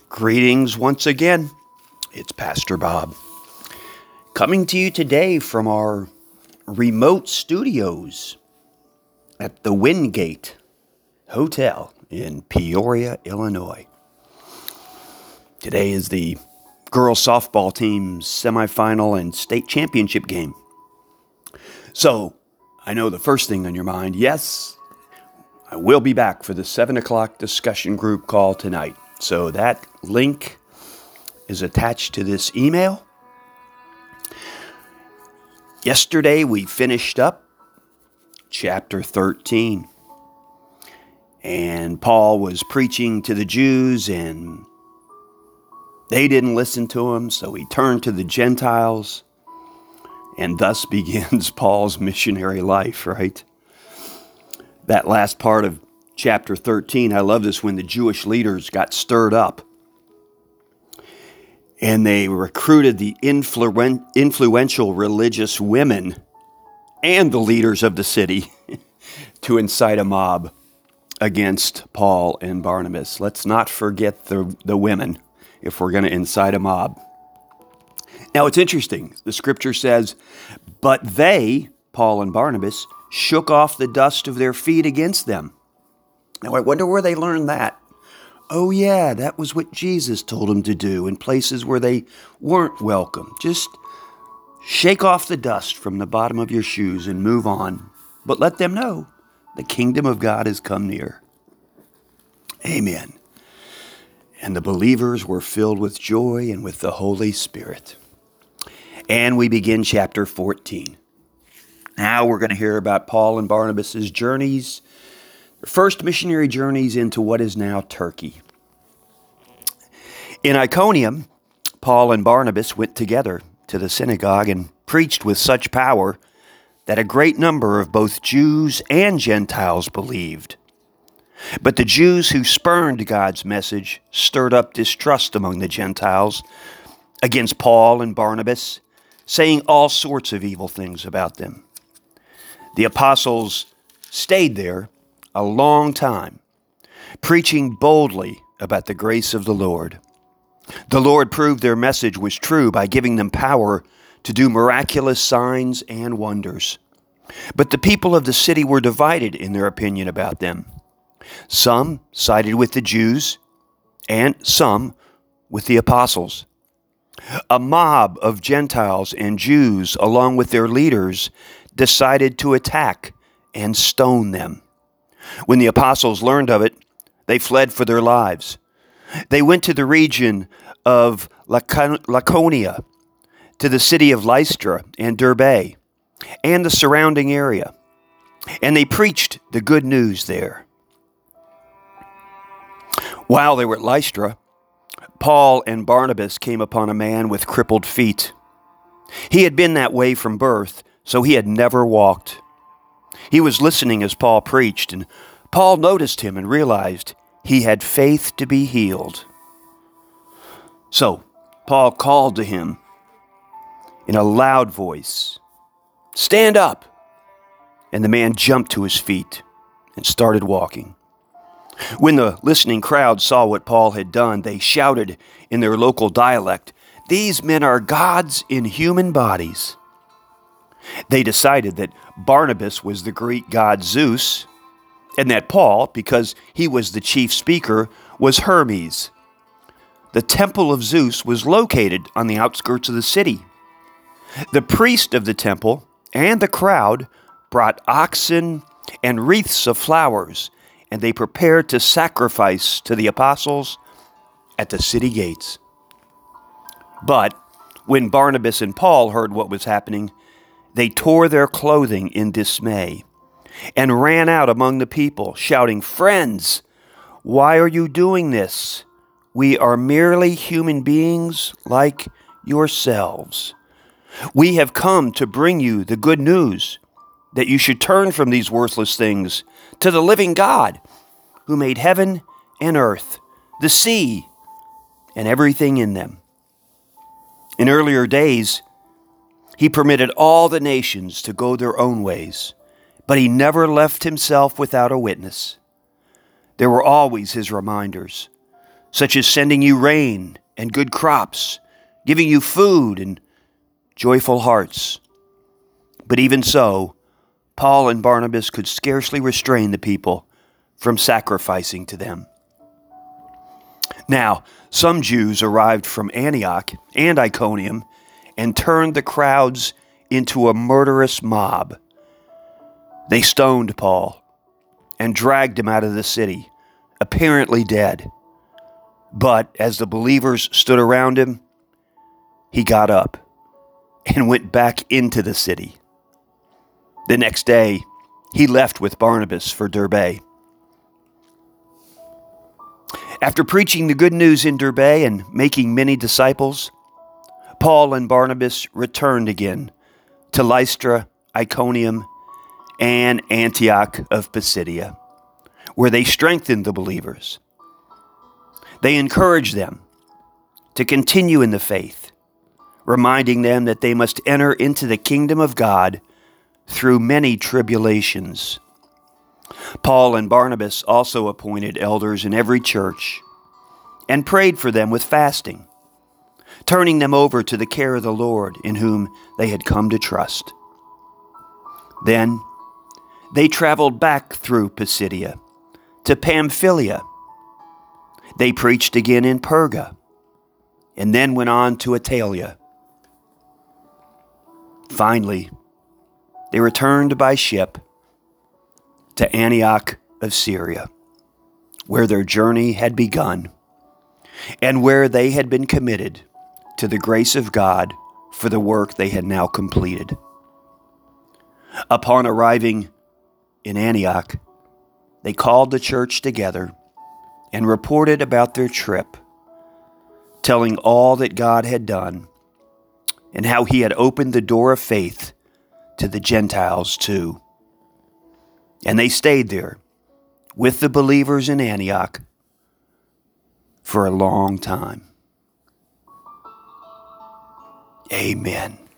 Greetings once again. It's Pastor Bob coming to you today from our remote studios at the Wingate Hotel in Peoria, Illinois. Today is the girls softball team's semifinal and state championship game. So, I know the first thing on your mind, yes, I will be back for the 7 o'clock discussion group call tonight. So that link is attached to this email. Yesterday we finished up chapter 13. And Paul was preaching to the Jews and they didn't listen to him, so he turned to the Gentiles. And thus begins Paul's missionary life, right? That last part of chapter 13, I love this, when the Jewish leaders got stirred up and they recruited the influential religious women and the leaders of the city to incite a mob against Paul and Barnabas. Let's not forget the women if we're going to incite a mob. Now it's interesting. The scripture says, but they, Paul and Barnabas, shook off the dust of their feet against them. Now, I wonder where they learned that. Oh, yeah, that was what Jesus told them to do in places where they weren't welcome. Just shake off the dust from the bottom of your shoes and move on. But let them know the kingdom of God has come near. Amen. And the believers were filled with joy and with the Holy Spirit. And we begin chapter 14. Now we're going to hear about Paul and Barnabas' journeys, their first missionary journeys into what is now Turkey. In Iconium, Paul and Barnabas went together to the synagogue and preached with such power that a great number of both Jews and Gentiles believed. But the Jews who spurned God's message stirred up distrust among the Gentiles against Paul and Barnabas, saying all sorts of evil things about them. The apostles stayed there a long time, preaching boldly about the grace of the Lord. The Lord proved their message was true by giving them power to do miraculous signs and wonders. But the people of the city were divided in their opinion about them. Some sided with the Jews, and some with the apostles. A mob of Gentiles and Jews, along with their leaders, decided to attack and stone them. When the apostles learned of it, they fled for their lives. They went to the region of Laconia, to the city of Lystra and Derbe, and the surrounding area, and they preached the good news there. While they were at Lystra, Paul and Barnabas came upon a man with crippled feet. He had been that way from birth, so he had never walked. He was listening as Paul preached, and Paul noticed him and realized he had faith to be healed. So Paul called to him in a loud voice, "Stand up!" And the man jumped to his feet and started walking. When the listening crowd saw what Paul had done, they shouted in their local dialect, "These men are gods in human bodies." They decided that Barnabas was the Greek god Zeus, and that Paul, because he was the chief speaker, was Hermes. The temple of Zeus was located on the outskirts of the city. The priest of the temple and the crowd brought oxen and wreaths of flowers, and they prepared to sacrifice to the apostles at the city gates. But when Barnabas and Paul heard what was happening, they tore their clothing in dismay and ran out among the people, shouting, "Friends, why are you doing this? We are merely human beings like yourselves. We have come to bring you the good news that you should turn from these worthless things to the living God, who made heaven and earth, the sea, and everything in them. In earlier days, he permitted all the nations to go their own ways, but he never left himself without a witness. There were always his reminders, such as sending you rain and good crops, giving you food and joyful hearts. But even so, Paul and Barnabas could scarcely restrain the people from sacrificing to them. Now, some Jews arrived from Antioch and Iconium and turned the crowds into a murderous mob. They stoned Paul and dragged him out of the city, apparently dead. But as the believers stood around him, he got up and went back into the city. The next day, he left with Barnabas for Derbe. After preaching the good news in Derbe and making many disciples, Paul and Barnabas returned again to Lystra, Iconium, and Antioch of Pisidia, where they strengthened the believers. They encouraged them to continue in the faith, reminding them that they must enter into the kingdom of God through many tribulations. Paul and Barnabas also appointed elders in every church and prayed for them with fasting, turning them over to the care of the Lord in whom they had come to trust. Then they traveled back through Pisidia to Pamphylia. They preached again in Perga and then went on to Attalia. Finally, they returned by ship to Antioch of Syria, where their journey had begun and where they had been committed to the grace of God for the work they had now completed. Upon arriving in Antioch, they called the church together and reported about their trip, telling all that God had done and how he had opened the door of faith to the Gentiles too. And they stayed there with the believers in Antioch for a long time. Amen.